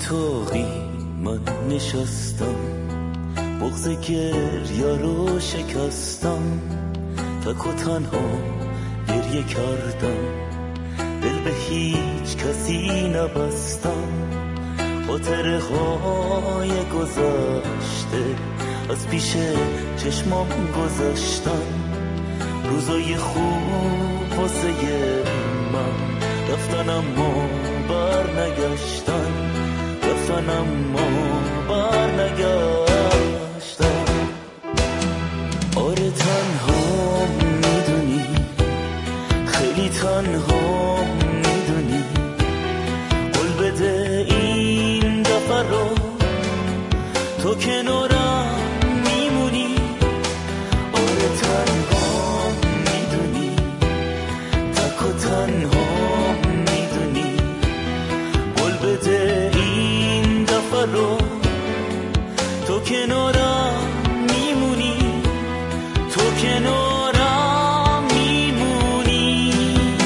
اتاقی من نشستم، بغض گریا رو شکستم، تک و تنها گریه کردم، دل به هیچ کسی نبستم، خاطره های گذشته از پیش چشمام گذاشتم، روزای خوب واسه من رفتن اما بر نگشتن، رفتن اما بر نگشتن. آره تنها میدونی، خیلی تنها میدونی، قول بده این دفعه رو تو کنارم میمونی. آره تنها میدونی، تک و تنها میدونی، قول بده این دفعه رو تو کنارم میمونی، تو کنارم میمونی.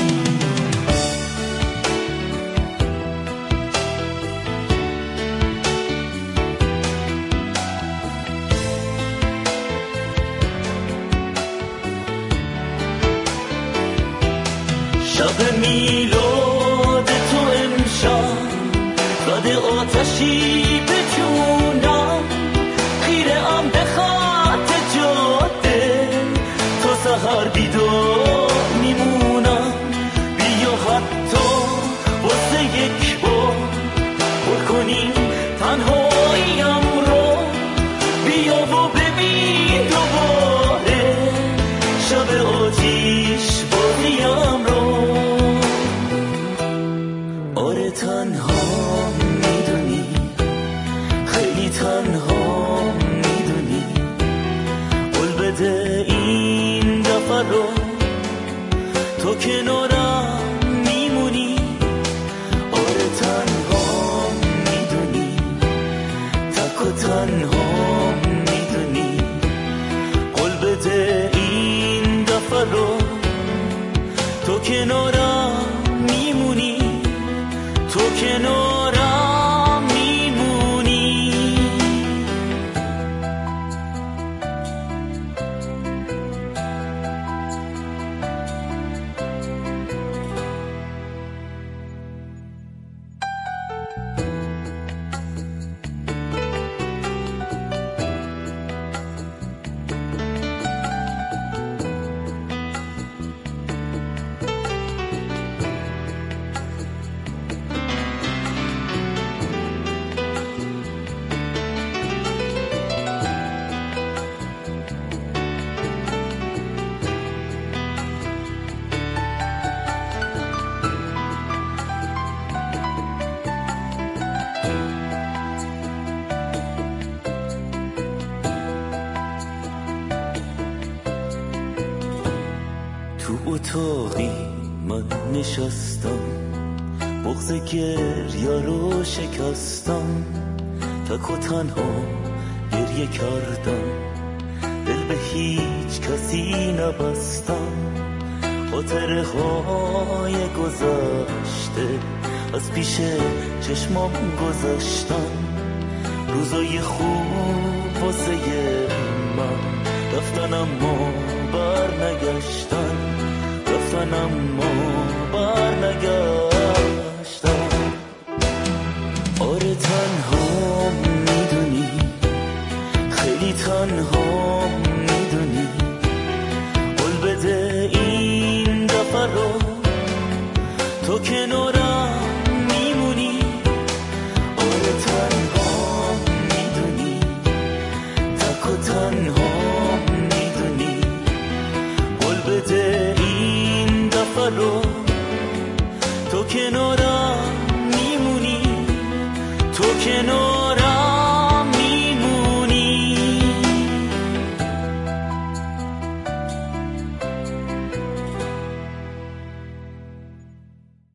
شب میلاد تو امشب زده آتشی به جونم، خیره ام به خط جاده تا سحر بیدار میمونم. بیا حتی واسه یک بار پر کنیم تنهاییم رو، بیا و ببین دوباره شب آتیش بازیم رو. آره تنها میدونی، خیلی تنها میدونی، قول بده این دفعه رو تو کنارم میمونی. آره تنها میدونی، تک و تنها میدونی، قول بده این دفعه رو تو کنارم میمونی، تو کنارم میمونی. تو اتاقی من نشستم، بغض گریا رو شکستم، تک و تنها گریه کردم، دل به هیچ کسی نبستم، خاطره های گذشته از پیش چشمام گذاشتم، روزای خوب واسه من رفتن اما بر نگشتن، رفتن اما بر نگشتن. آره تنها میدونی، خیلی تنها